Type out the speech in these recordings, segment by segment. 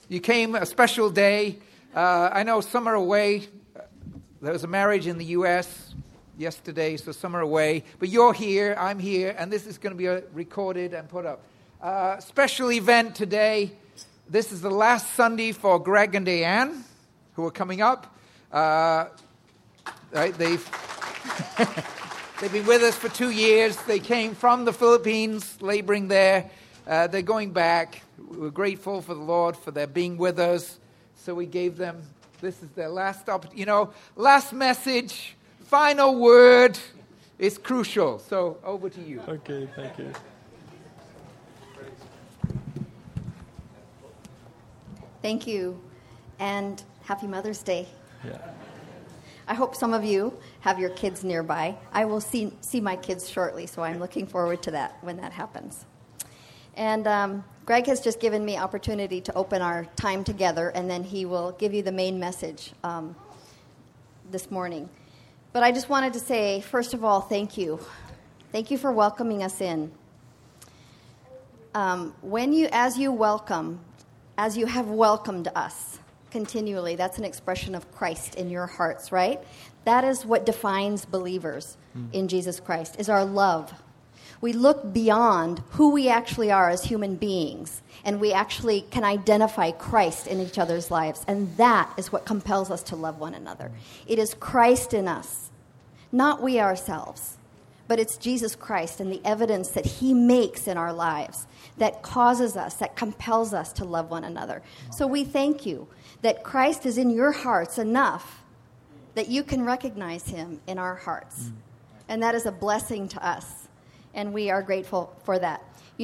You came a special day. I know some are away. There was a marriage in the U.S. yesterday, so some are away. But you're here, I'm here, and this is going to be recorded and put up. Special event today. This is the last Sunday for Greg and Diane, who are coming up. Right, they've been with us for 2 years. They came from the Philippines, laboring there. They're going back. We're grateful for the Lord for their being with us. So we gave them, this is their last opportunity. Last message, final word is crucial. So over to you. Okay, thank you. Thank you, and happy Mother's Day. Yeah. I hope some of you have your kids nearby. I will see my kids shortly, so I'm looking forward to that when that happens. And Greg has just given me opportunity to open our time together, and then he will give you the main message this morning. But I just wanted to say, first of all, thank you. Thank you for welcoming us in. As you have welcomed us continually, that's an expression of Christ in your hearts, right? That is what defines believers in Jesus Christ, is our love. We look beyond who we actually are as human beings, and we actually can identify Christ in each other's lives, and that is what compels us to love one another. It is Christ in us, not we ourselves, but it's Jesus Christ and the evidence that he makes in our lives that causes us, that compels us to love one another. So we thank you that Christ is in your hearts enough that you can recognize him in our hearts. And that is a blessing to us, and we are grateful for that.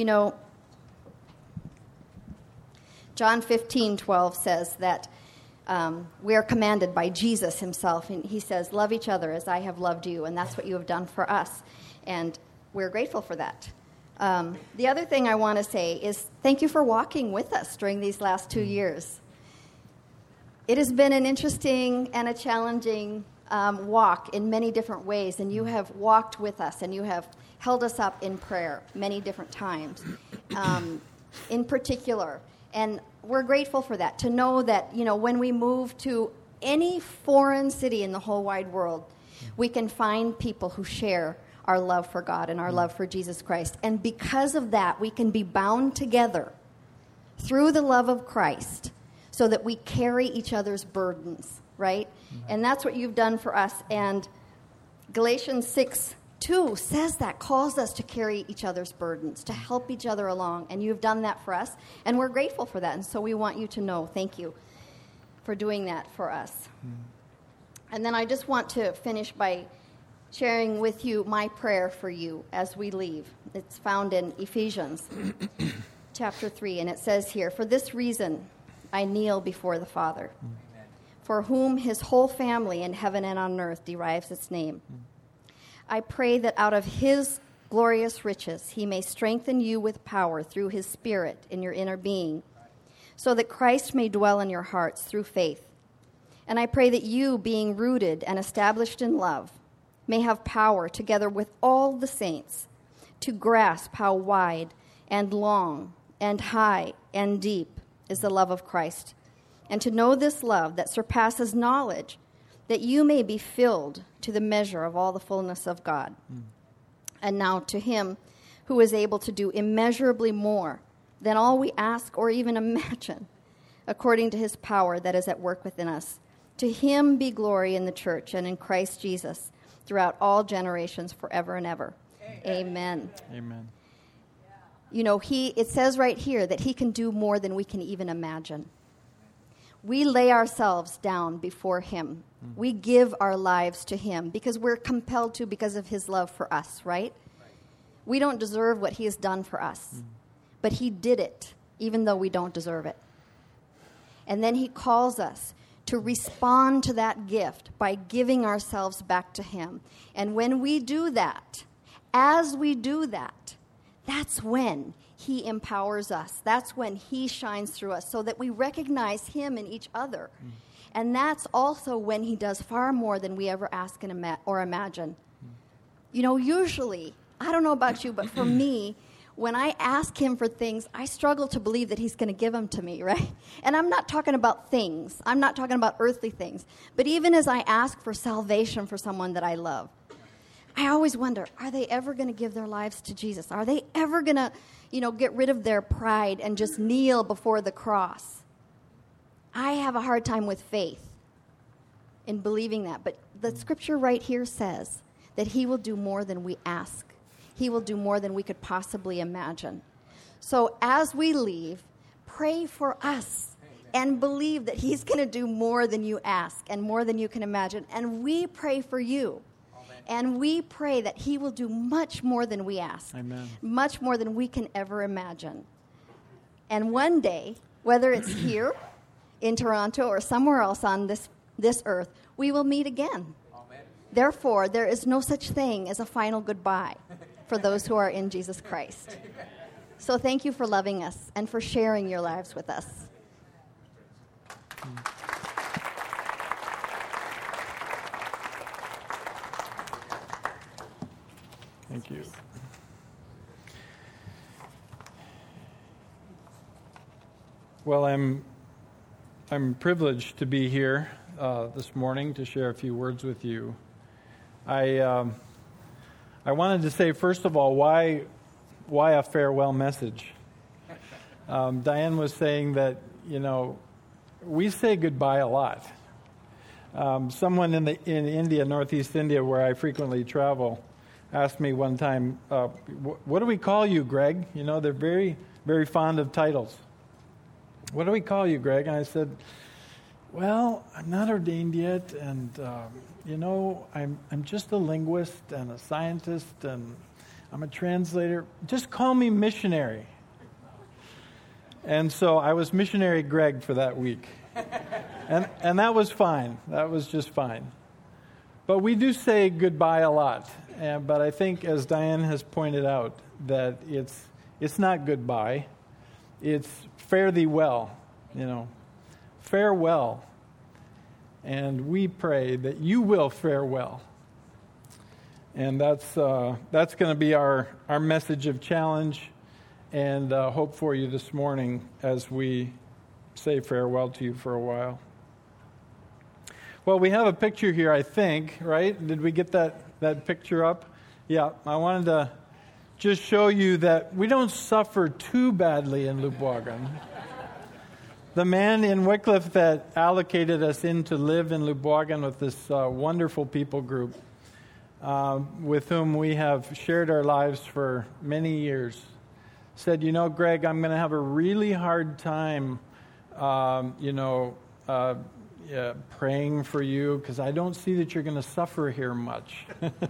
John 15:12 says that we are commanded by Jesus himself, and he says, love each other as I have loved you, and that's what you have done for us, and we're grateful for that. The other thing I want to say is thank you for walking with us during these last 2 years. It has been an interesting and a challenging walk in many different ways, and you have walked with us, and you have held us up in prayer many different times, in particular. And we're grateful for that, to know that, when we move to any foreign city in the whole wide world, we can find people who share our love for God and our love for Jesus Christ. And because of that, we can be bound together through the love of Christ so that we carry each other's burdens, right? And that's what you've done for us. And Galatians 6:2 says that, calls us to carry each other's burdens, to help each other along. And you've done that for us, and we're grateful for that. And so we want you to know, thank you for doing that for us. And then I just want to finish by sharing with you my prayer for you as we leave. It's found in Ephesians chapter 3, and it says here, for this reason I kneel before the Father, for whom his whole family in heaven and on earth derives its name. I pray that out of his glorious riches he may strengthen you with power through his Spirit in your inner being, so that Christ may dwell in your hearts through faith. And I pray that you, being rooted and established in love, may have power, together with all the saints, to grasp how wide and long and high and deep is the love of Christ, and to know this love that surpasses knowledge, that you may be filled to the measure of all the fullness of God. And now to him who is able to do immeasurably more than all we ask or even imagine, according to his power that is at work within us. To him be glory in the church and in Christ Jesus throughout all generations, forever and ever. Amen. Amen. It says right here that he can do more than we can even imagine. We lay ourselves down before him. We give our lives to him because we're compelled to, because of his love for us, right? We don't deserve what he has done for us, but he did it even though we don't deserve it. And then he calls us to respond to that gift by giving ourselves back to him. And when we do that, as we do that, that's when he empowers us. That's when he shines through us so that we recognize him in each other. And that's also when he does far more than we ever ask or imagine. Usually, I don't know about you, but for me, when I ask him for things, I struggle to believe that he's going to give them to me, right? And I'm not talking about things. I'm not talking about earthly things. But even as I ask for salvation for someone that I love, I always wonder, are they ever going to give their lives to Jesus? Are they ever going to, get rid of their pride and just kneel before the cross? I have a hard time with faith in believing that. But the scripture right here says that he will do more than we ask. He will do more than we could possibly imagine. So as we leave, pray for us and believe that he's going to do more than you ask and more than you can imagine. And we pray for you. And we pray that he will do much more than we ask. Amen. Much more than we can ever imagine. And one day, whether it's here in Toronto or somewhere else on this earth, we will meet again. Amen. Therefore, there is no such thing as a final goodbye for those who are in Jesus Christ. So thank you for loving us and for sharing your lives with us. Thank you. Well, I'm privileged to be here this morning to share a few words with you. I wanted to say, first of all, why a farewell message? Diane was saying that, we say goodbye a lot. Someone in India, Northeast India, where I frequently travel, asked me one time, what do we call you, Greg? They're very, very fond of titles. What do we call you, Greg? And I said, well, I'm not ordained yet, and, I'm just a linguist and a scientist, and I'm a translator. Just call me missionary. And so I was missionary Greg for that week. And that was fine. That was just fine. But we do say goodbye a lot. But I think, as Diane has pointed out, that it's not goodbye. It's fare thee well, farewell. And we pray that you will fare well. And that's going to be our message of challenge and hope for you this morning as we say farewell to you for a while. Well, we have a picture here, I think, right? Did we get that picture up? Yeah, I wanted to just show you that we don't suffer too badly in Lubbocken. The man in Wycliffe that allocated us in to live in Lubbocken with this wonderful people group with whom we have shared our lives for many years said, Greg, I'm going to have a really hard time, praying for you because I don't see that you're going to suffer here much.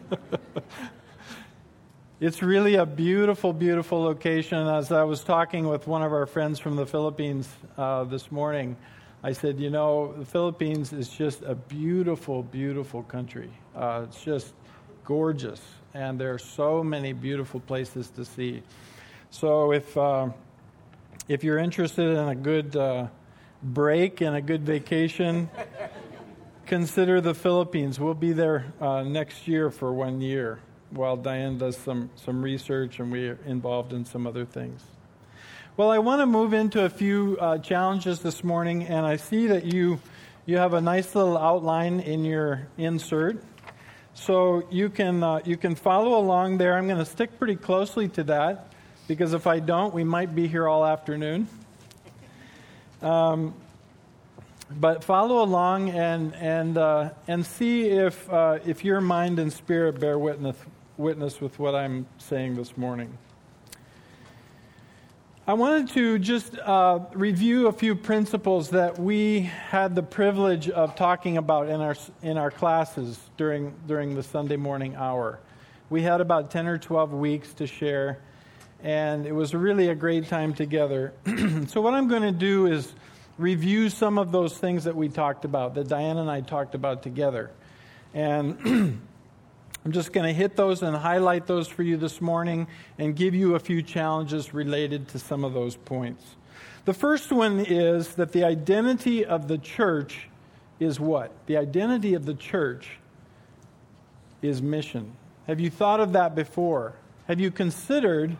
It's really a beautiful, beautiful location. As I was talking with one of our friends from the Philippines this morning, I said, the Philippines is just a beautiful, beautiful country. It's just gorgeous, and there are so many beautiful places to see. So if you're interested in a good break and a good vacation, consider the Philippines. We'll be there next year for 1 year while Diane does some research and we're involved in some other things. Well, I want to move into a few challenges this morning, and I see that you have a nice little outline in your insert. So you can follow along there. I'm going to stick pretty closely to that, because if I don't, we might be here all afternoon. But follow along and see if your mind and spirit bear witness with what I'm saying this morning. I wanted to just review a few principles that we had the privilege of talking about in our classes during the Sunday morning hour. We had about 10 or 12 weeks to share, and it was really a great time together. So what I'm going to do is review some of those things that we talked about, that Diane and I talked about together. And I'm just going to hit those and highlight those for you this morning and give you a few challenges related to some of those points. The first one is that the identity of the church is what? The identity of the church is mission. Have you thought of that before? Have you considered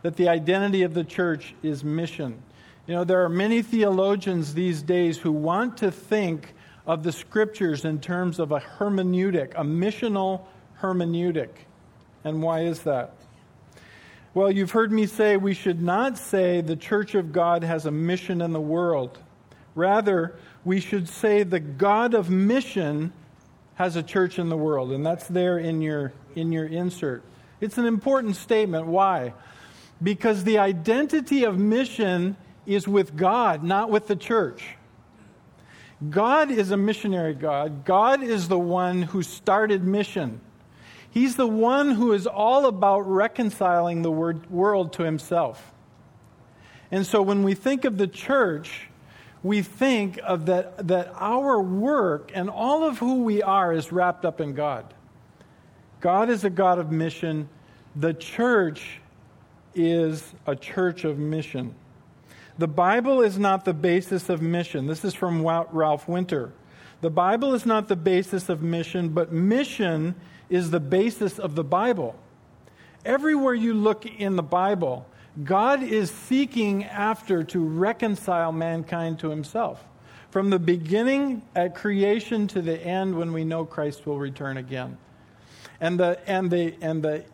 that the identity of the church is mission. You know, there are many theologians these days who want to think of the Scriptures in terms of a hermeneutic, a missional hermeneutic. And why is that? Well, you've heard me say we should not say the Church of God has a mission in the world. Rather, we should say the God of mission has a church in the world. And that's there in your insert. It's an important statement. Why? Because the identity of mission is with God, not with the church. God is a missionary God. God is the one who started mission. He's the one who is all about reconciling the world to himself. And so when we think of the church, we think of that our work and all of who we are is wrapped up in God. God is a God of mission. The church is a church of mission. The Bible is not the basis of mission. This is from Ralph Winter. The Bible is not the basis of mission, but mission is the basis of the Bible. Everywhere you look in the Bible, God is seeking after to reconcile mankind to himself. From the beginning at creation to the end when we know Christ will return again. And the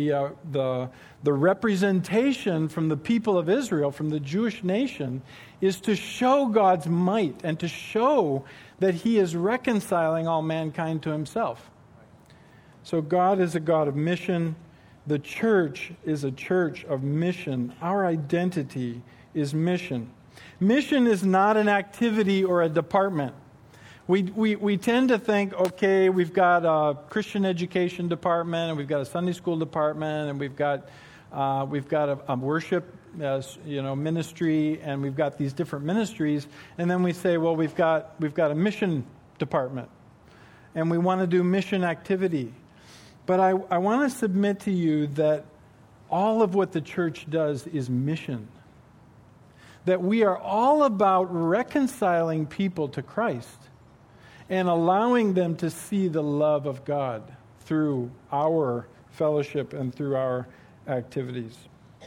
representation from the people of Israel, from the Jewish nation, is to show God's might and to show that he is reconciling all mankind to himself. So God is a God of mission. The church is a church of mission. Our identity is mission. Mission is not an activity or a department. We tend to think, okay, we've got a Christian education department, and we've got a Sunday school department, and we've got a worship ministry, and we've got these different ministries, and then we say, well, we've got a mission department, and we want to do mission activity. But I want to submit to you that all of what the church does is mission. That we are all about reconciling people to Christ and allowing them to see the love of God through our fellowship and through our activities.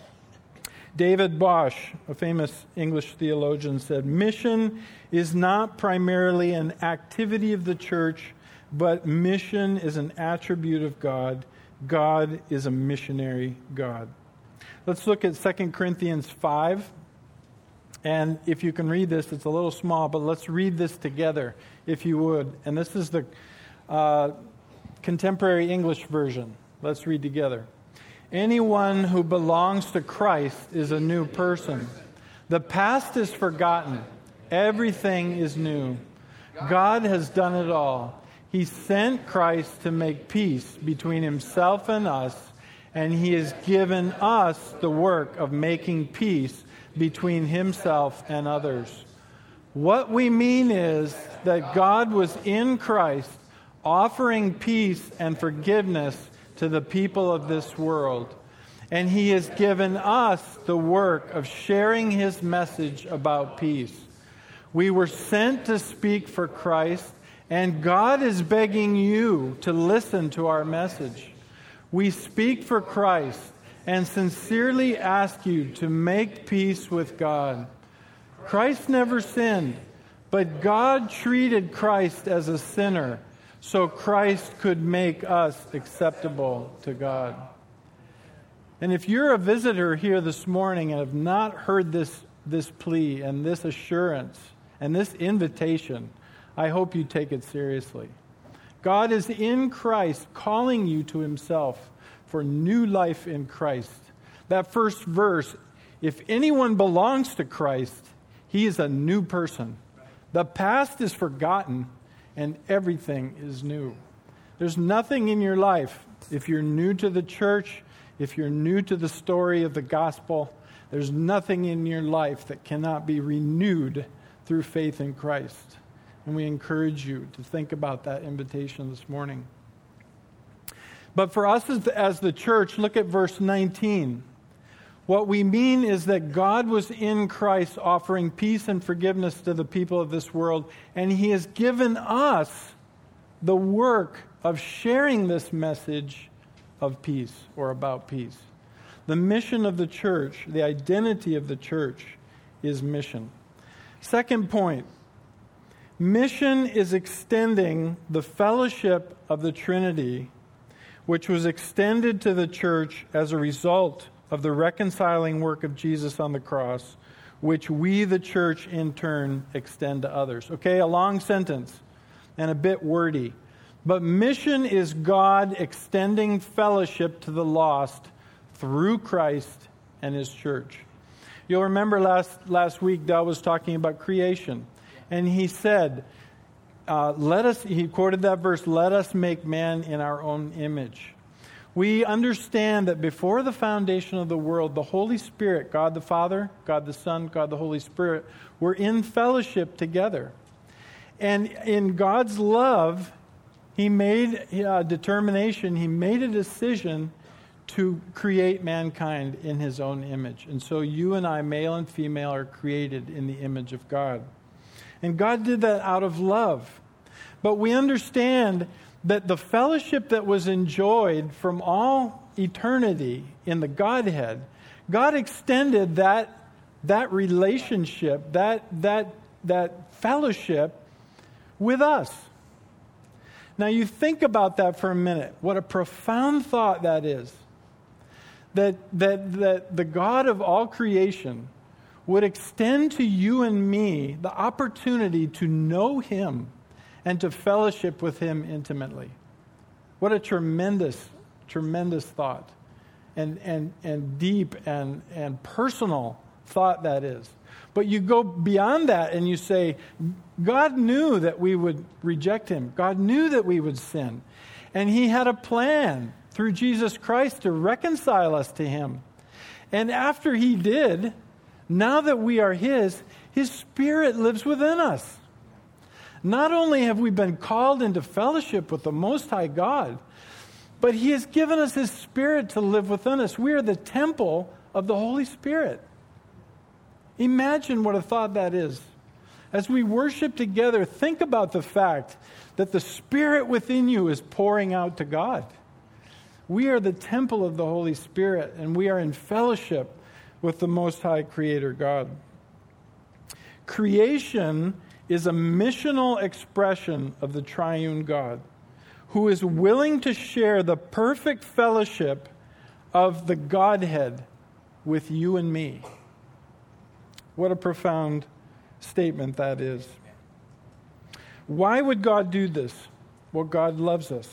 David Bosch, a famous English theologian, said, "Mission is not primarily an activity of the church, but mission is an attribute of God. God is a missionary God." Let's look at 2 Corinthians 5. And if you can read this, it's a little small, but let's read this together, if you would. And this is the contemporary English version. Let's read together. "Anyone who belongs to Christ is a new person. The past is forgotten. Everything is new. God has done it all. He sent Christ to make peace between himself and us, and he has given us the work of making peace between himself and others. What we mean is that God was in Christ offering peace and forgiveness to the people of this world, and he has given us the work of sharing his message about peace. We were sent to speak for Christ, and God is begging you to listen to our message. We speak for Christ and sincerely ask you to make peace with God. Christ never sinned, but God treated Christ as a sinner so Christ could make us acceptable to God." And if you're a visitor here this morning and have not heard this plea and this assurance and this invitation, I hope you take it seriously. God is in Christ calling you to himself for new life in Christ. That first verse, if anyone belongs to Christ, he is a new person. The past is forgotten and everything is new. There's nothing in your life, if you're new to the church, if you're new to the story of the gospel, there's nothing in your life that cannot be renewed through faith in Christ. And we encourage you to think about that invitation this morning. But for us as the church, look at verse 19. What we mean is that God was in Christ offering peace and forgiveness to the people of this world, and he has given us the work of sharing this message of peace or about peace. The mission of the church, the identity of the church, is mission. Second point, mission is extending the fellowship of the Trinity, which was extended to the church as a result of the reconciling work of Jesus on the cross, which we, the church, in turn, extend to others. Okay, a long sentence and a bit wordy. But mission is God extending fellowship to the lost through Christ and His church. You'll remember last week, Dal was talking about creation. And he said, he quoted that verse, let us make man in our own image. We understand that before the foundation of the world, the Holy Spirit, God the Father, God the Son, God the Holy Spirit, were in fellowship together. And in God's love, He made a determination, He made a decision to create mankind in His own image. And so you and I, male and female, are created in the image of God. And God did that out of love. But we understand that the fellowship that was enjoyed from all eternity in the Godhead, God extended that relationship, that fellowship with us. Now you think about that for a minute. What a profound thought that is. That the God of all creation would extend to you and me the opportunity to know Him and to fellowship with Him intimately. What a tremendous, tremendous thought. And deep and personal thought that is. But you go beyond that and you say, God knew that we would reject Him. God knew that we would sin. And He had a plan through Jesus Christ to reconcile us to Him. And after He did, now that we are His Spirit lives within us. Not only have we been called into fellowship with the Most High God, but He has given us His Spirit to live within us. We are the temple of the Holy Spirit. Imagine what a thought that is. As we worship together, think about the fact that the Spirit within you is pouring out to God. We are the temple of the Holy Spirit, and we are in fellowship with the Most High Creator God. Creation is a missional expression of the triune God, who is willing to share the perfect fellowship of the Godhead with you and me. What a profound statement that is. Why would God do this? Well, God loves us.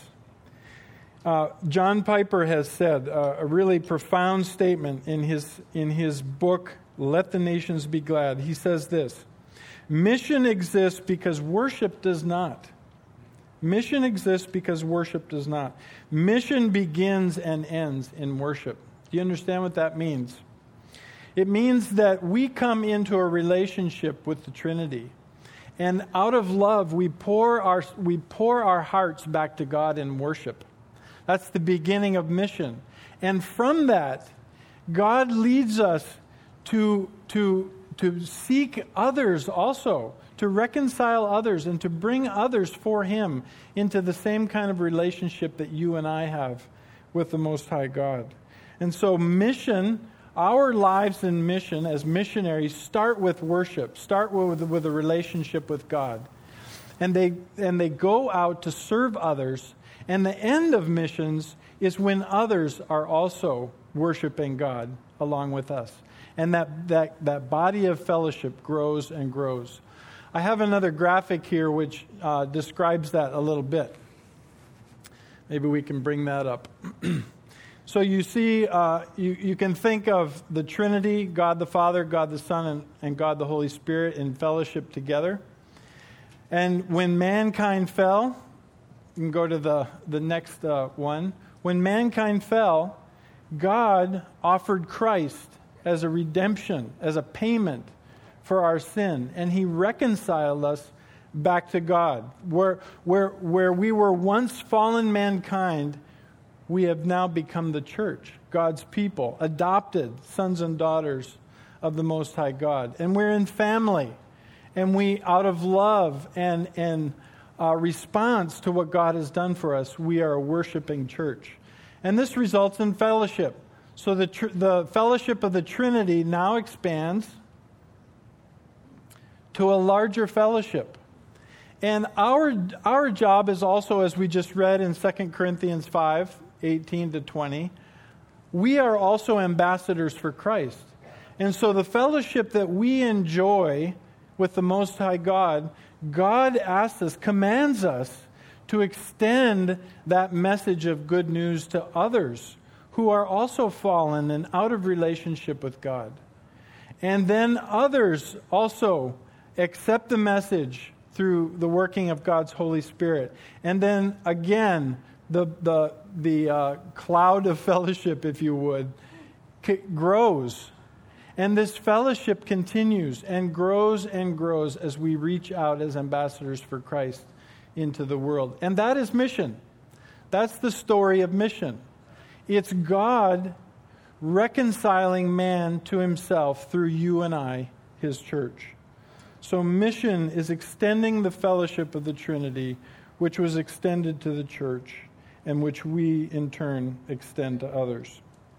John Piper has said a really profound statement in his book, Let the Nations Be Glad. He says this: mission exists because worship does not. Mission exists because worship does not. Mission begins and ends in worship. Do you understand what that means? It means that we come into a relationship with the Trinity. And out of love, we pour our hearts back to God in worship. That's the beginning of mission. And from that, God leads us to seek others also, to reconcile others and to bring others for Him into the same kind of relationship that you and I have with the Most High God. And so mission, our lives in mission as missionaries start with worship, start with a relationship with God. And they go out to serve others. And the end of missions is when others are also worshiping God along with us. And that body of fellowship grows and grows. I have another graphic here which describes that a little bit. Maybe we can bring that up. So you see, you can think of the Trinity, God the Father, God the Son, and God the Holy Spirit in fellowship together. And when mankind fell, you can go to the next one. When mankind fell, God offered Christ as a redemption, as a payment for our sin. And He reconciled us back to God. Where we were once fallen mankind, we have now become the church, God's people, adopted sons and daughters of the Most High God. And we're in family. And we, out of love and response to what God has done for us, we are a worshiping church. And this results in fellowship. So the fellowship of the Trinity now expands to a larger fellowship. And our job is also, as we just read in 2 Corinthians 5, 18 to 20, we are also ambassadors for Christ. And so the fellowship that we enjoy with the Most High God, God asks us, commands us to extend that message of good news to others who are also fallen and out of relationship with God. And then others also accept the message through the working of God's Holy Spirit. And then again, the cloud of fellowship, if you would, grows. And this fellowship continues and grows as we reach out as ambassadors for Christ into the world. And that is mission. That's the story of mission. It's God reconciling man to himself through you and I, his church. So mission is extending the fellowship of the Trinity, which was extended to the church, and which we in turn extend to others.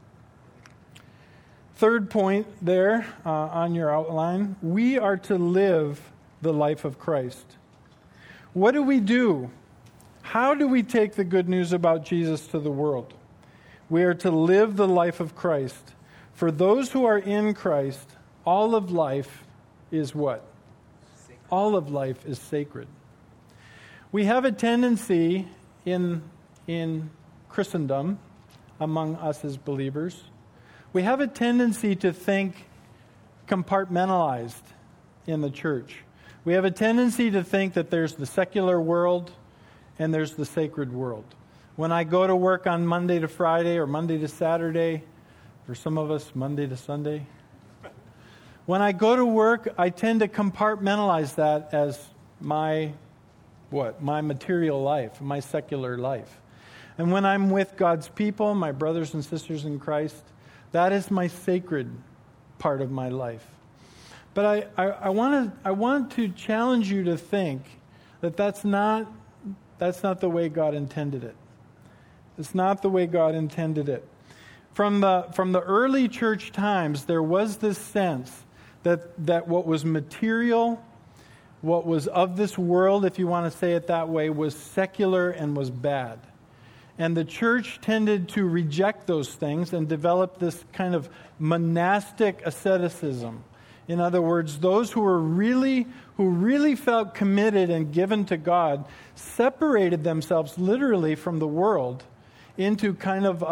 Third point there on your outline, we are to live the life of Christ. What do we do? How do we take the good news about Jesus to the world? We are to live the life of Christ. For those who are in Christ, all of life is what? Sacred. All of life is sacred. We have a tendency in Christendom, among us as believers, we have a tendency to think compartmentalized in the church. We have a tendency to think that there's the secular world and there's the sacred world. When I go to work on Monday to Friday or Monday to Saturday, for some of us, Monday to Sunday, when I go to work, I tend to compartmentalize that as my material life, my secular life. And when I'm with God's people, my brothers and sisters in Christ, that is my sacred part of my life. But I want to challenge you to think that that's not the way God intended it. It's not the way God intended it. From the early church times, there was this sense that what was material, what was of this world, if you want to say it that way, was secular and was bad. And the church tended to reject those things and develop this kind of monastic asceticism. In other words, those who really felt committed and given to God separated themselves literally from the world into kind of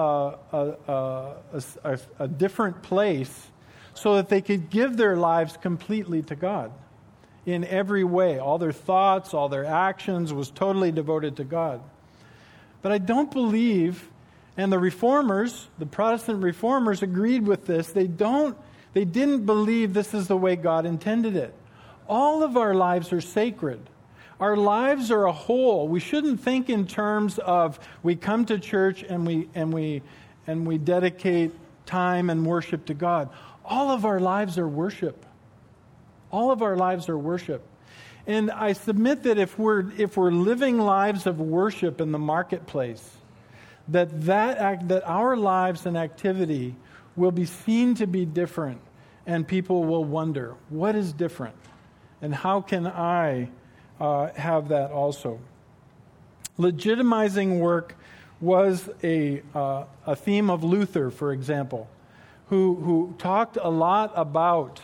a different place so that they could give their lives completely to God in every way. All their thoughts, all their actions was totally devoted to God. But I don't believe, and the reformers, the Protestant reformers agreed with this, they didn't believe this is the way God intended it. All of our lives are sacred. Our lives are a whole. We shouldn't think in terms of we come to church and we dedicate time and worship to God. All of our lives are worship. All of our lives are worship. And I submit that if we're living lives of worship in the marketplace, that our lives and activity will be seen to be different, and people will wonder, what is different? And how can I have that also? Legitimizing work was a theme of Luther, for example, who talked a lot about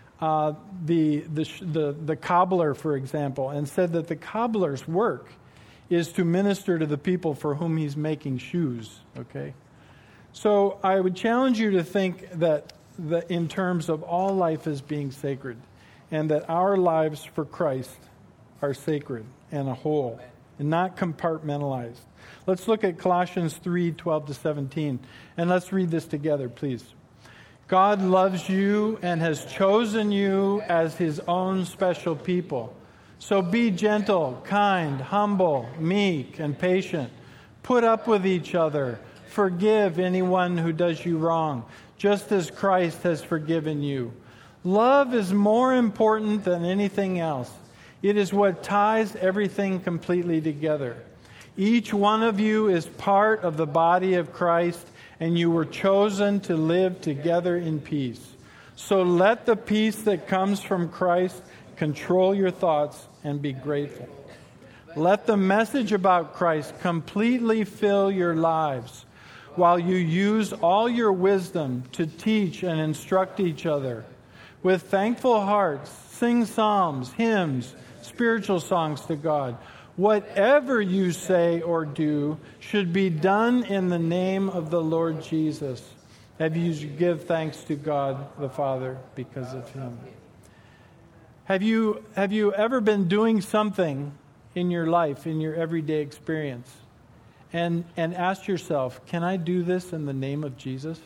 the cobbler, for example, and said that the cobbler's work is to minister to the people for whom he's making shoes. Okay, so I would challenge you to think that in terms of all life as being sacred, and that our lives for Christ are sacred and a whole, and not compartmentalized. Let's look at Colossians 3:12-17, and let's read this together, please. God loves you and has chosen you as his own special people. So be gentle, kind, humble, meek, and patient. Put up with each other. Forgive anyone who does you wrong, just as Christ has forgiven you. Love is more important than anything else. It is what ties everything completely together. Each one of you is part of the body of Christ, and you were chosen to live together in peace. So let the peace that comes from Christ control your thoughts and be grateful. Let the message about Christ completely fill your lives while you use all your wisdom to teach and instruct each other. With thankful hearts, sing psalms, hymns, spiritual songs to God. Whatever you say or do should be done in the name of the Lord Jesus. Have you give thanks to God the Father because of him. Have you ever been doing something in your life, in your everyday experience, and asked yourself, can I do this in the name of Jesus?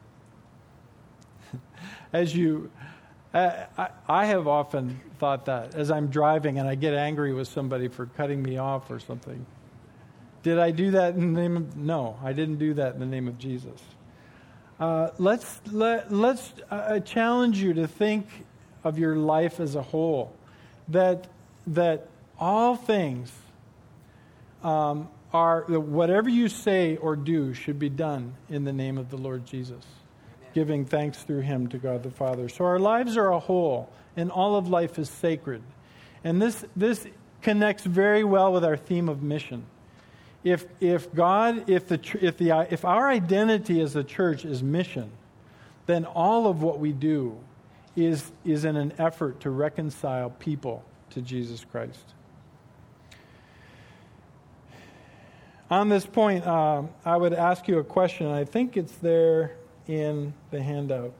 I have often thought that as I'm driving and I get angry with somebody for cutting me off or something. Did I do that in the name of... No, I didn't do that in the name of Jesus. Let's challenge you to think of your life as a whole. That all things whatever you say or do should be done in the name of the Lord Jesus. Giving thanks through him to God the Father. So our lives are a whole, and all of life is sacred. And this connects very well with our theme of mission. If our identity as a church is mission, then all of what we do is in an effort to reconcile people to Jesus Christ. On this point, I would ask you a question. I think it's there in the handout.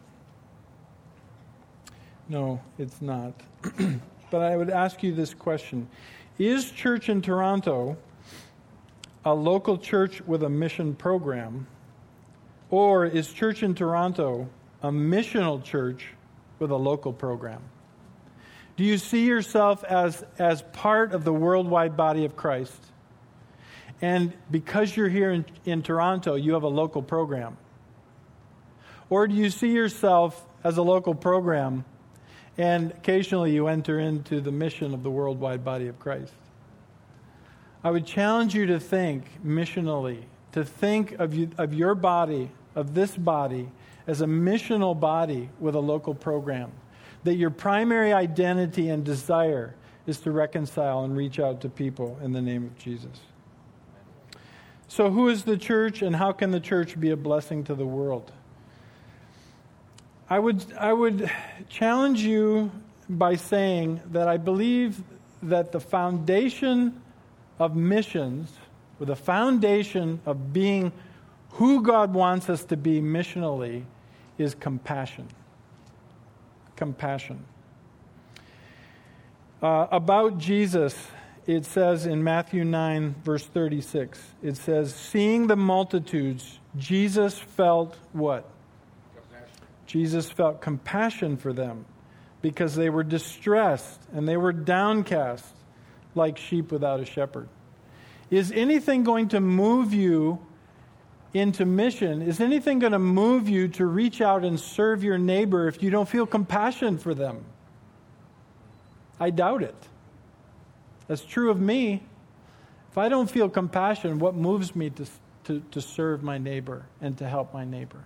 No, it's not. But I would ask you this question. Is Church in Toronto a local church with a mission program, or is Church in Toronto a missional church with a local program? Do you see yourself as part of the worldwide body of Christ? And because you're here in Toronto, you have a local program? Or do you see yourself as a local program and occasionally you enter into the mission of the worldwide body of Christ? I would challenge you to think missionally, to think of your body, of this body, as a missional body with a local program. That your primary identity and desire is to reconcile and reach out to people in the name of Jesus. So who is the church, and how can the church be a blessing to the world? I would challenge you by saying that I believe that the foundation of missions, or the foundation of being who God wants us to be missionally, is compassion. Compassion. About Jesus, it says in Matthew 9, verse 36, it says, seeing the multitudes, Jesus felt what? Jesus felt compassion for them because they were distressed and they were downcast like sheep without a shepherd. Is anything going to move you into mission? Is anything going to move you to reach out and serve your neighbor if you don't feel compassion for them? I doubt it. That's true of me. If I don't feel compassion, what moves me to serve my neighbor and to help my neighbor?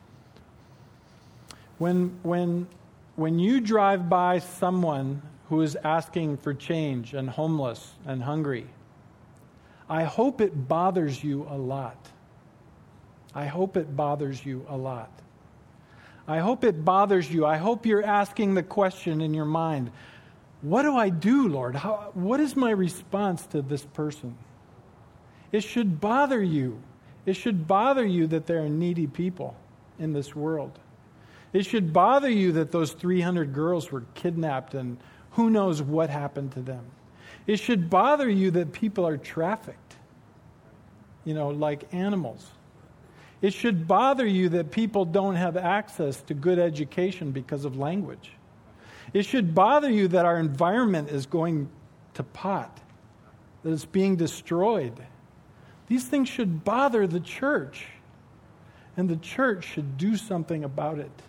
When you drive by someone who is asking for change and homeless and hungry, I hope it bothers you a lot. I hope it bothers you a lot. I hope it bothers you. I hope you're asking the question in your mind, what do I do, Lord? What is my response to this person? It should bother you. It should bother you that there are needy people in this world. It should bother you that those 300 girls were kidnapped and who knows what happened to them. It should bother you that people are trafficked, like animals. It should bother you that people don't have access to good education because of language. It should bother you that our environment is going to pot, that it's being destroyed. These things should bother the church, and the church should do something about it.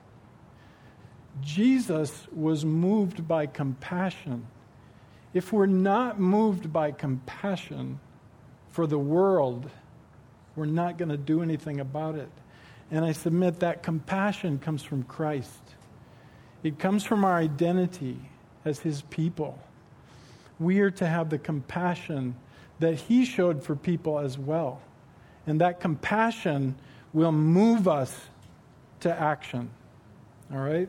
Jesus was moved by compassion. If we're not moved by compassion for the world, we're not going to do anything about it. And I submit that compassion comes from Christ. It comes from our identity as his people. We are to have the compassion that he showed for people as well. And that compassion will move us to action. All right?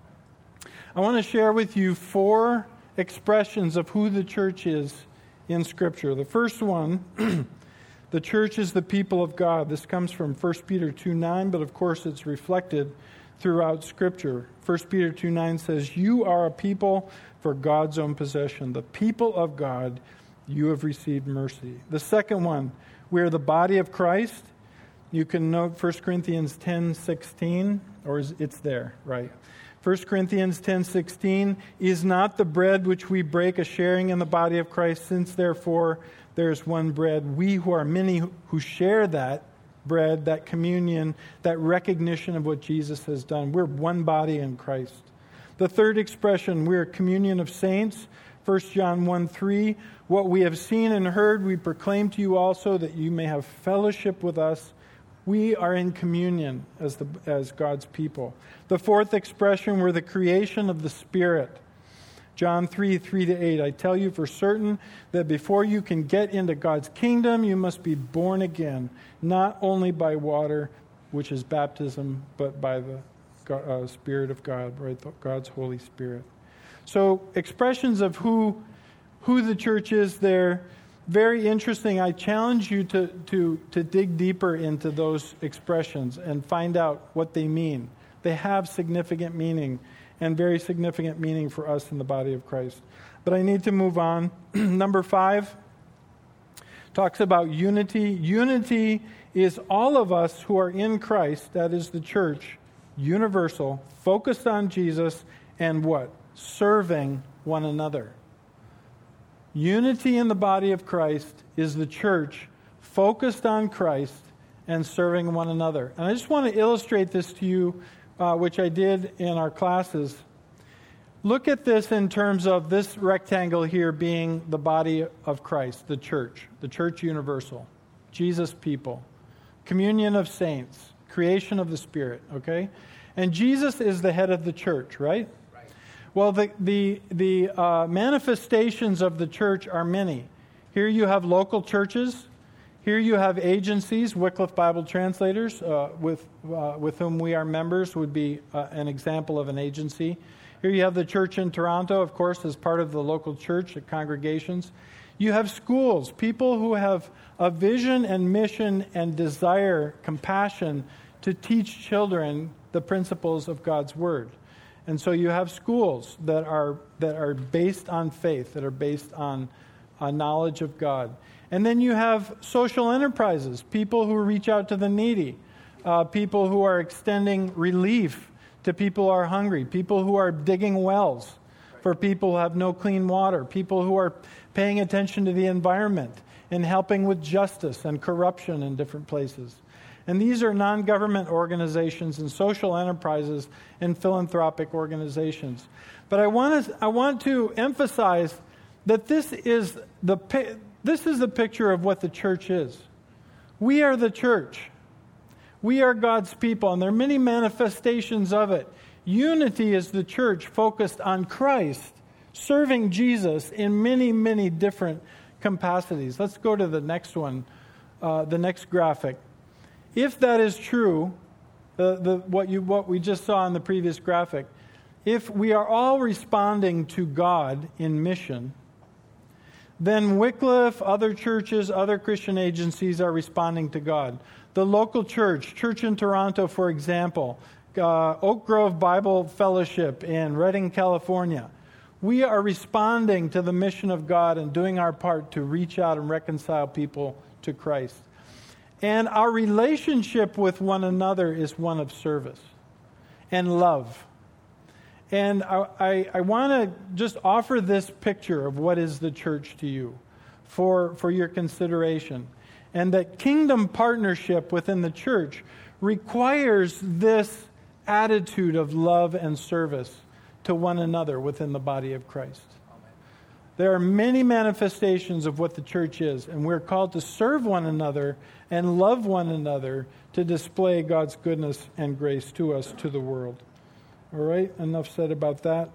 I want to share with you 4 expressions of who the church is in Scripture. The first one, the church is the people of God. This comes from 1 Peter 2:9, but of course it's reflected throughout Scripture. 1 Peter 2:9 says, "You are a people for God's own possession, the people of God, you have received mercy." The second one, we are the body of Christ. You can note 1 Corinthians 10:16, or it's there, right? 1 Corinthians 10:16, "Is not the bread which we break a sharing in the body of Christ, since therefore there is one bread, we who are many who share that bread, that communion, that recognition of what Jesus has done. We're one body in Christ." The third expression, we're a communion of saints. 1 John 1:3, "What we have seen and heard we proclaim to you also, that you may have fellowship with us." We are in communion as God's people. The fourth expression, we're the creation of the Spirit. John 3:3-8, "I tell you for certain that before you can get into God's kingdom, you must be born again, not only by water, which is baptism, but by the Spirit of God," right? God's Holy Spirit. So expressions of who the church is there. Very interesting. I challenge you to dig deeper into those expressions and find out what they mean. They have significant meaning, and very significant meaning for us in the body of Christ. But I need to move on. Number 5 talks about unity. Unity is all of us who are in Christ, that is the church, universal, focused on Jesus, and what? Serving one another. Unity in the body of Christ is the church focused on Christ and serving one another. And I just want to illustrate this to you, which I did in our classes. Look at this in terms of this rectangle here being the body of Christ, the church universal, Jesus people, communion of saints, creation of the Spirit, okay? And Jesus is the head of the church, right? Well, the manifestations of the church are many. Here you have local churches. Here you have agencies. Wycliffe Bible Translators, with whom we are members, would be an example of an agency. Here you have the church in Toronto, of course, as part of the local church, the congregations. You have schools, people who have a vision and mission and desire, compassion to teach children the principles of God's Word. And so you have schools that are based on faith, that are based on knowledge of God. And then you have social enterprises, people who reach out to the needy, people who are extending relief to people who are hungry, people who are digging wells for people who have no clean water, people who are paying attention to the environment and helping with justice and corruption in different places. And these are non-government organizations and social enterprises and philanthropic organizations. But I want to emphasize that this is the picture of what the church is. We are the church. We are God's people, and there are many manifestations of it. Unity is the church focused on Christ, serving Jesus in many, many different capacities. Let's go to the next one, the next graphic. If that is true, what we just saw in the previous graphic, if we are all responding to God in mission, then Wycliffe, other churches, other Christian agencies are responding to God. The local church in Toronto, for example, Oak Grove Bible Fellowship in Redding, California, we are responding to the mission of God and doing our part to reach out and reconcile people to Christ. And our relationship with one another is one of service and love. And I want to just offer this picture of what is the church to you for your consideration. And that kingdom partnership within the church requires this attitude of love and service to one another within the body of Christ. There are many manifestations of what the church is, and we're called to serve one another and love one another to display God's goodness and grace to us, to the world. All right, enough said about that.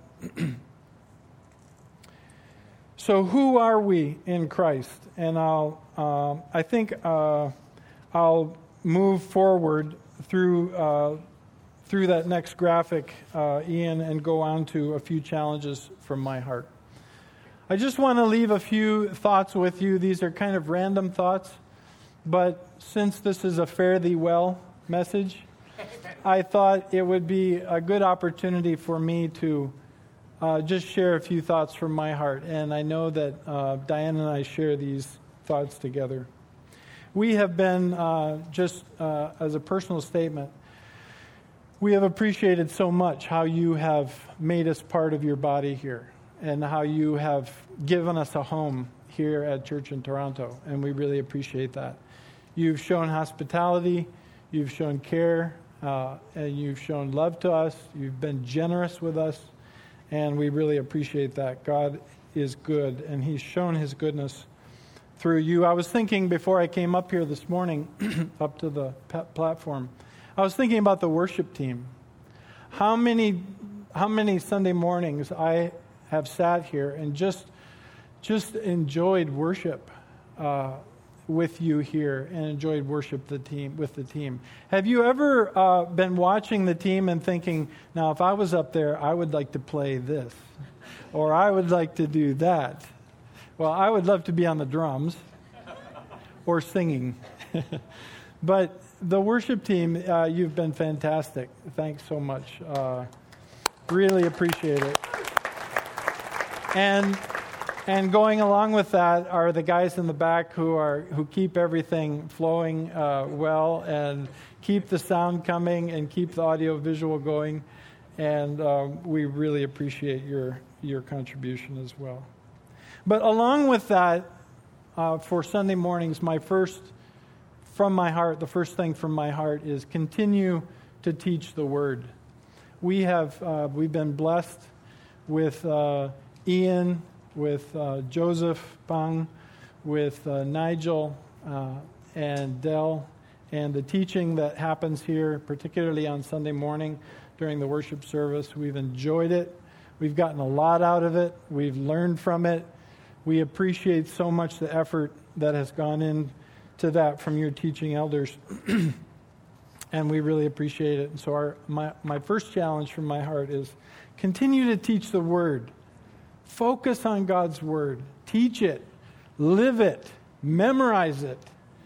So who are we in Christ? And I think I'll move forward through that next graphic, Ian, and go on to a few challenges from my heart. I just want to leave a few thoughts with you. These are kind of random thoughts, but since this is a fare thee well message, I thought it would be a good opportunity for me to just share a few thoughts from my heart. And I know that Diane and I share these thoughts together. We have been, as a personal statement, we have appreciated so much how you have made us part of your body here and how you have given us a home here at Church in Toronto. And we really appreciate that. You've shown hospitality, you've shown care, and you've shown love to us. You've been generous with us. And we really appreciate that. God is good, and He's shown His goodness through you. I was thinking before I came up here this morning, up to the platform, I was thinking about the worship team. How many Sunday mornings I have sat here and just enjoyed worship with you here and enjoyed worship with the team. Have you ever been watching the team and thinking, now if I was up there, I would like to play this, or I would like to do that? Well, I would love to be on the drums or singing. But the worship team, you've been fantastic. Thanks so much. Really appreciate it. And going along with that are the guys in the back who keep everything flowing well and keep the sound coming and keep the audio visual going. And we really appreciate your contribution as well. But along with that, for Sunday mornings, the first thing from my heart is continue to teach the Word. We've been blessed with Ian, with Joseph Bang, with Nigel and Dell, and the teaching that happens here, particularly on Sunday morning during the worship service. We've enjoyed it. We've gotten a lot out of it. We've learned from it. We appreciate so much the effort that has gone into that from your teaching elders, and we really appreciate it. And so my first challenge from my heart is continue to teach the Word. Focus on God's Word. Teach it. Live it. Memorize it.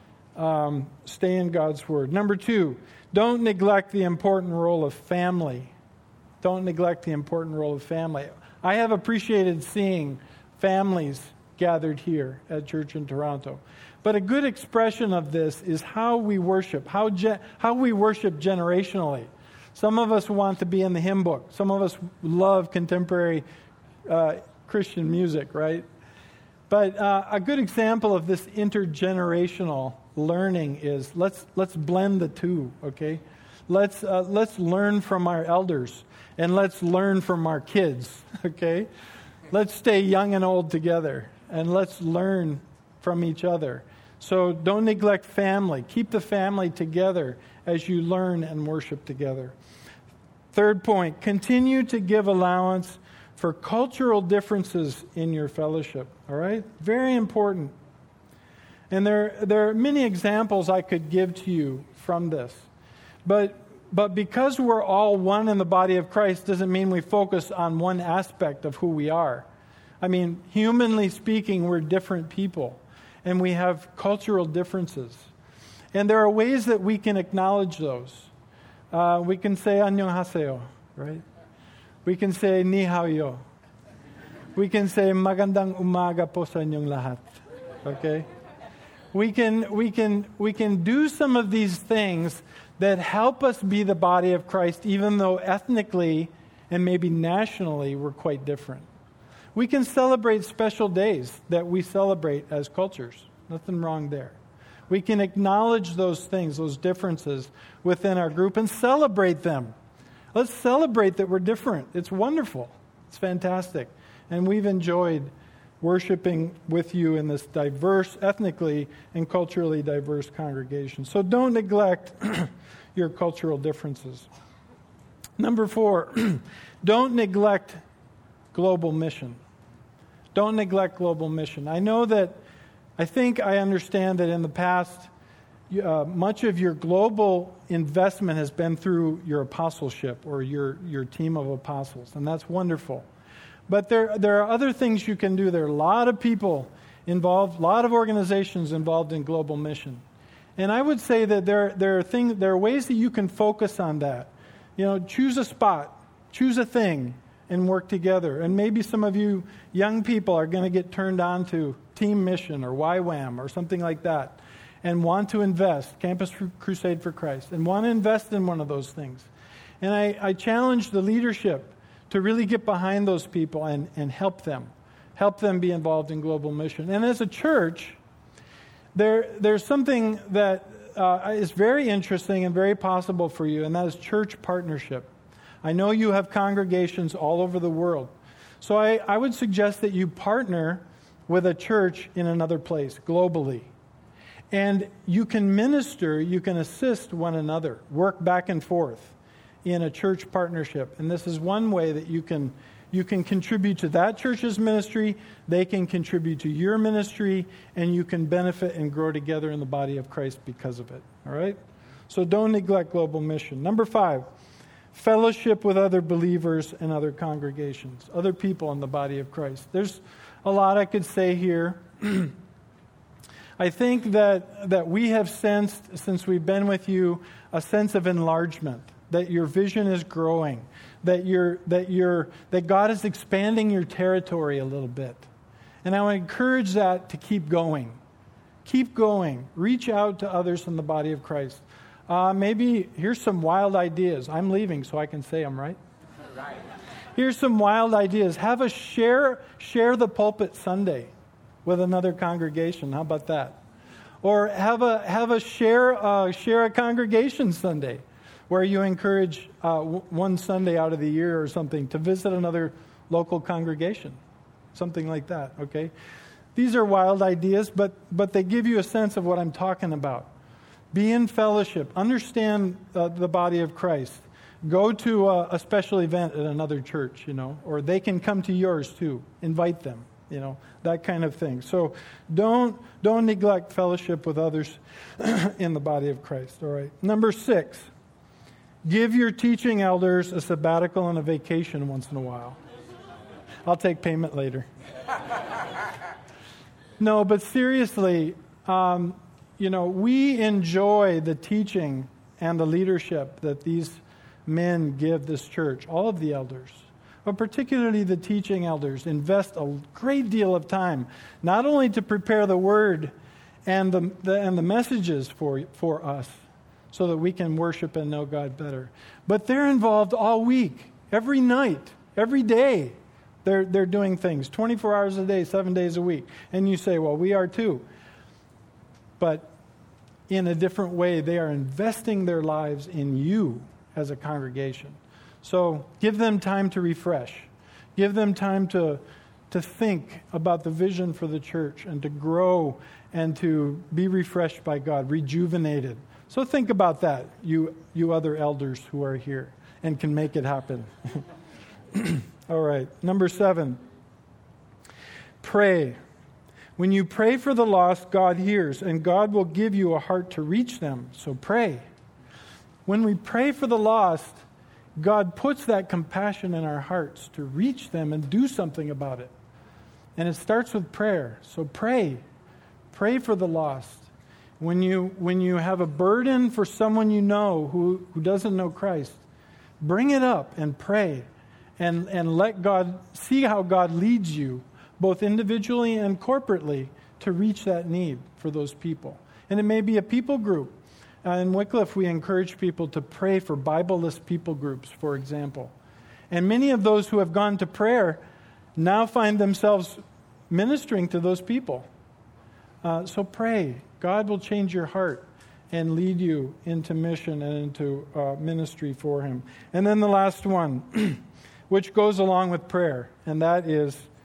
Stay in God's Word. Number 2, don't neglect the important role of family. Don't neglect the important role of family. I have appreciated seeing families gathered here at Church in Toronto. But a good expression of this is how we worship, how we worship generationally. Some of us want to be in the hymn book. Some of us love contemporary Christian music, right? But a good example of this intergenerational learning is let's blend the two, okay? Let's learn from our elders and let's learn from our kids, okay? Let's stay young and old together and let's learn from each other. So don't neglect family. Keep the family together as you learn and worship together. Third point, continue to give allowance for cultural differences in your fellowship, all right? Very important. And there are many examples I could give to you from this. But because we're all one in the body of Christ doesn't mean we focus on one aspect of who we are. I mean, humanly speaking, we're different people, and we have cultural differences. And there are ways that we can acknowledge those. We can say annyeonghaseyo, right? We can say ni hao yo. We can say magandang umaga po sa inyong lahat. Okay? We can do some of these things that help us be the body of Christ, even though ethnically and maybe nationally we're quite different. We can celebrate special days that we celebrate as cultures. Nothing wrong there. We can acknowledge those things, those differences within our group and celebrate them. Let's celebrate that we're different. It's wonderful. It's fantastic. And we've enjoyed worshiping with you in this diverse, ethnically and culturally diverse congregation. So don't neglect your cultural differences. Number 4, don't neglect global mission. Don't neglect global mission. I understand that in the past, much of your global investment has been through your apostleship or your team of apostles, and that's wonderful. But there are other things you can do. There are a lot of people involved, a lot of organizations involved in global mission. And I would say that there are ways that you can focus on that. Choose a spot, choose a thing, and work together. And maybe some of you young people are going to get turned on to Team Mission or YWAM or something like that and want to invest, Campus Crusade for Christ, and want to invest in one of those things. And I challenge the leadership to really get behind those people and help them be involved in global mission. And as a church, there's something that is very interesting and very possible for you, and that is church partnership. I know you have congregations all over the world. So I would suggest that you partner with a church in another place, globally. And you can minister, you can assist one another, work back and forth in a church partnership. And this is one way that you can contribute to that church's ministry, they can contribute to your ministry, and you can benefit and grow together in the body of Christ because of it. All right? So don't neglect global mission. Number 5, fellowship with other believers and other congregations, other people in the body of Christ. There's a lot I could say here. I think that we have sensed, since we've been with you, a sense of enlargement, that your vision is growing, that God is expanding your territory a little bit. And I would encourage that to keep going. Keep going. Reach out to others in the body of Christ. Maybe here's some wild ideas. I'm leaving so I can say them, right? Right. Here's some wild ideas. Have a share the pulpit Sunday with another congregation. How about that? Or have a share a congregation Sunday, where you encourage one Sunday out of the year or something to visit another local congregation, something like that. Okay, these are wild ideas, but they give you a sense of what I'm talking about. Be in fellowship. Understand the body of Christ. Go to a special event at another church, or they can come to yours too. Invite them, that kind of thing. So don't neglect fellowship with others in the body of Christ. All right. Number 6, give your teaching elders a sabbatical and a vacation once in a while. I'll take payment later. No, but seriously, we enjoy the teaching and the leadership that these men give this church, all of the elders, but particularly the teaching elders, invest a great deal of time, not only to prepare the word and the messages for us, so that we can worship and know God better, but they're involved all week, every night, every day. They're doing things 24 hours a day, 7 days a week. And you say, well, we are too. But in a different way, they are investing their lives in you as a congregation. So give them time to refresh. Give them time to think about the vision for the church and to grow and to be refreshed by God, rejuvenated. So think about that, you other elders who are here and can make it happen. All right, number 7, pray. When you pray for the lost, God hears, and God will give you a heart to reach them. So pray. When we pray for the lost, God puts that compassion in our hearts to reach them and do something about it. And it starts with prayer. So pray. Pray for the lost. When you have a burden for someone you know who doesn't know Christ, bring it up and pray. And let God see how God leads you, both individually and corporately, to reach that need for those people. And it may be a people group. In Wycliffe, we encourage people to pray for Bible-less people groups, for example. And many of those who have gone to prayer now find themselves ministering to those people. So pray. God will change your heart and lead you into mission and into ministry for Him. And then the last one, which goes along with prayer, and that is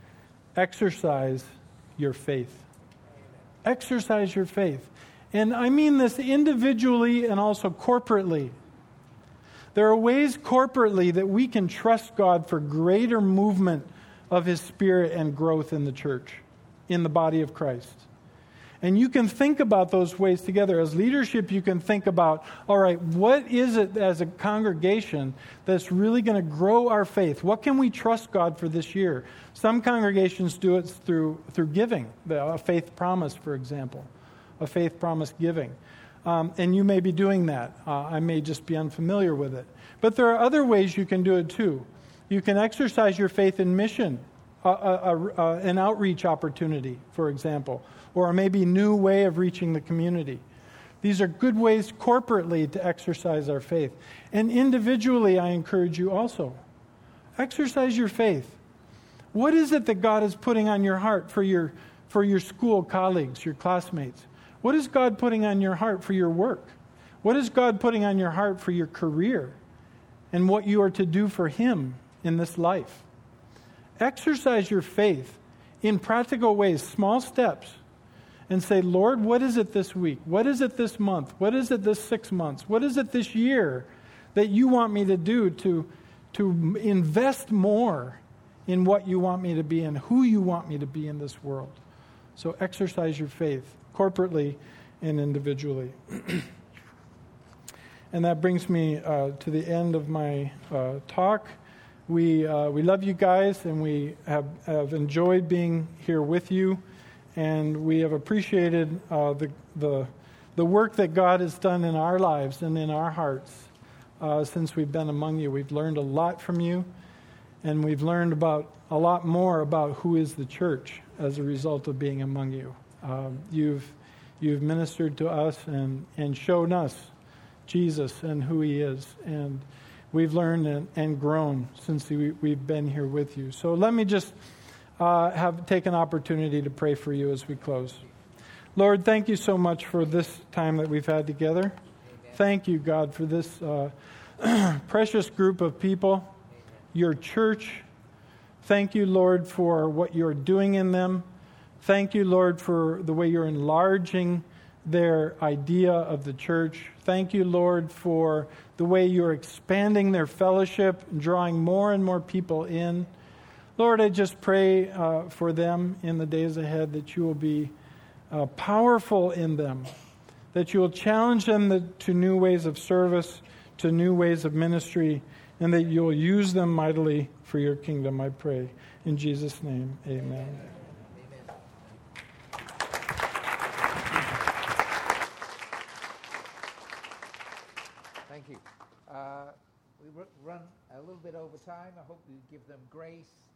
exercise your faith. Exercise your faith. And I mean this individually and also corporately. There are ways corporately that we can trust God for greater movement of His Spirit and growth in the church, in the body of Christ. And you can think about those ways together. As leadership, you can think about, all right, what is it as a congregation that's really going to grow our faith? What can we trust God for this year? Some congregations do it through giving, a faith promise, for example, a faith promise giving. And you may be doing that. I may just be unfamiliar with it. But there are other ways you can do it too. You can exercise your faith in mission, an outreach opportunity, for example, or maybe new way of reaching the community. These are good ways corporately to exercise our faith. And individually, I encourage you also. Exercise your faith. What is it that God is putting on your heart for your school colleagues, your classmates? What is God putting on your heart for your work? What is God putting on your heart for your career and what you are to do for Him in this life? Exercise your faith in practical ways, small steps, and say, Lord, what is it this week? What is it this month? What is it this 6 months? What is it this year that you want me to do to invest more in what you want me to be and who you want me to be in this world? So exercise your faith corporately and individually. And that brings me to the end of my talk. We love you guys, and we have enjoyed being here with you. And we have appreciated the work that God has done in our lives and in our hearts since we've been among you. We've learned a lot from you, and we've learned about a lot more about who is the church as a result of being among you. You've ministered to us and shown us Jesus and who He is, and we've learned and grown since we've been here with you. So let me just take an opportunity to pray for you as we close. Lord, thank you so much for this time that we've had together. Amen. Thank you, God, for this precious group of people, Amen. Your church. Thank you, Lord, for what you're doing in them. Thank you, Lord, for the way you're enlarging their idea of the church. Thank you, Lord, for the way you're expanding their fellowship and drawing more and more people in. Lord, I just pray for them in the days ahead that you will be powerful in them, that you will challenge them to new ways of service, to new ways of ministry, and that you will use them mightily for your kingdom, I pray. In Jesus' name, amen. Thank you. We run a little bit over time. I hope you give them grace.